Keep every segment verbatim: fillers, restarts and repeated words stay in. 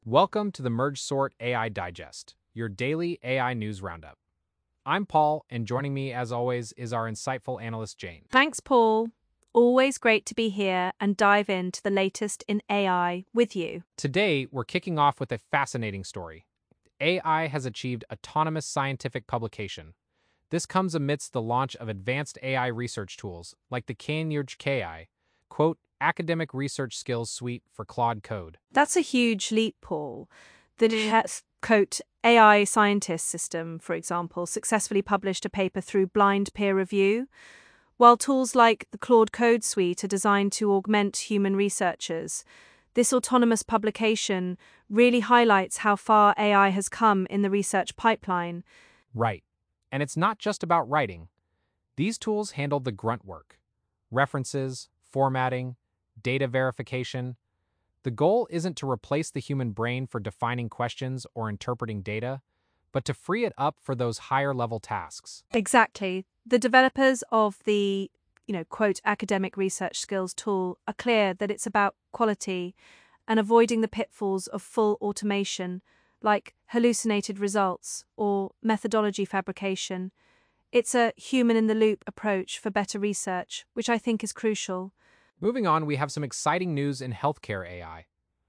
Welcome to the MergeSort A I Digest, your daily A I news roundup. I'm Paul, and joining me, as always, is our insightful analyst, Jane. Thanks, Paul. Always great to be here and dive into the latest in A I with you. Today, we're kicking off with a fascinating story. A I has achieved autonomous scientific publication. This comes amidst the launch of advanced A I research tools like the Cambridge K I, quote, Academic Research Skills Suite for Claude Code. That's a huge leap, Paul. The Digest, quote, A I scientist system, for example, successfully published a paper through blind peer review. While tools like the Claude Code Suite are designed to augment human researchers, this autonomous publication really highlights how far A I has come in the research pipeline. Right. And it's not just about writing. These tools handle the grunt work: references, formatting, data verification. The goal isn't to replace the human brain for defining questions or interpreting data, but to free it up for those higher level tasks. Exactly. The developers of the, you know, quote, academic research skills tool are clear that it's about quality and avoiding the pitfalls of full automation, like hallucinated results or methodology fabrication. It's a human in the loop approach for better research, which I think is crucial. Moving on, we have some exciting news in healthcare A I.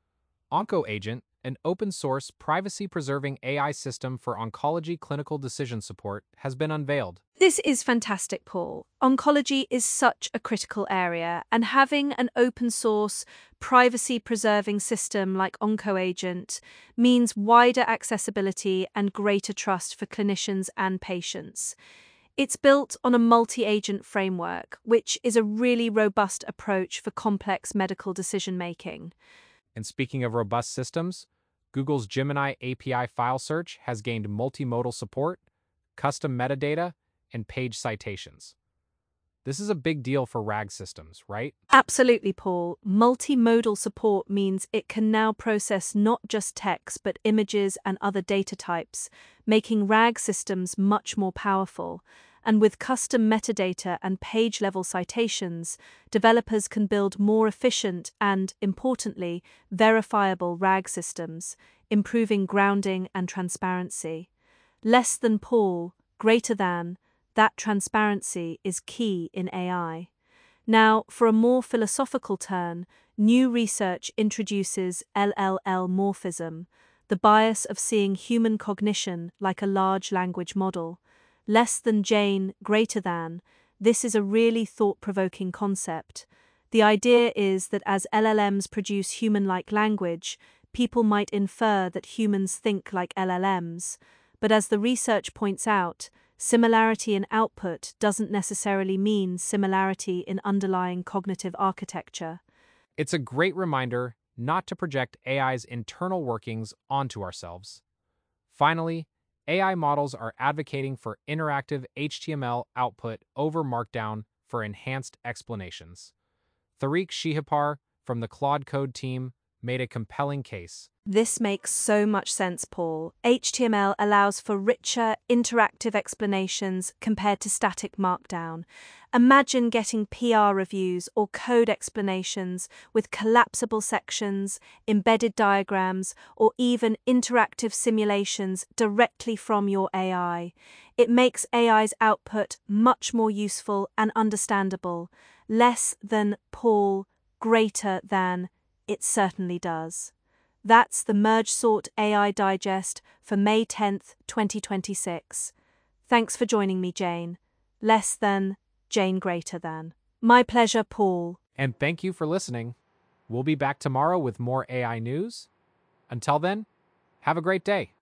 OncoAgent, an open-source, privacy-preserving A I system for oncology clinical decision support, has been unveiled. This is fantastic, Paul. Oncology is such a critical area, and having an open source, privacy preserving system like OncoAgent means wider accessibility and greater trust for clinicians and patients. It's built on a multi agent framework, which is a really robust approach for complex medical decision making. And speaking of robust systems, Google's Gemini A P I file search has gained multimodal support, custom metadata, and page citations. This is a big deal for RAG systems, right? Absolutely, Paul. Multimodal support means it can now process not just text but images and other data types, making RAG systems much more powerful. And with custom metadata and page-level citations, developers can build more efficient and, importantly, verifiable RAG systems, improving grounding and transparency. Less than Paul, greater than, that transparency is key in A I. Now, for a more philosophical turn, new research introduces L L M morphism, the bias of seeing human cognition like a large language model. Less than Jane, greater than, this is a really thought-provoking concept. The idea is that as L L Ms produce human-like language, people might infer that humans think like L L Ms. But as the research points out, similarity in output doesn't necessarily mean similarity in underlying cognitive architecture. It's a great reminder not to project A I's internal workings onto ourselves. Finally, A I models are advocating for interactive H T M L output over Markdown for enhanced explanations. Tariq Shihapar from the Claude Code team made a compelling case. This makes so much sense, Paul. H T M L allows for richer, interactive explanations compared to static Markdown. Imagine getting P R reviews or code explanations with collapsible sections, embedded diagrams, or even interactive simulations directly from your A I. It makes A I's output much more useful and understandable. Less than Paul, greater than, it certainly does. That's the MergeSort A I Digest for May tenth, twenty twenty-six. Thanks for joining me, Jane. Less than, Jane greater than. My pleasure, Paul. And thank you for listening. We'll be back tomorrow with more A I news. Until then, have a great day.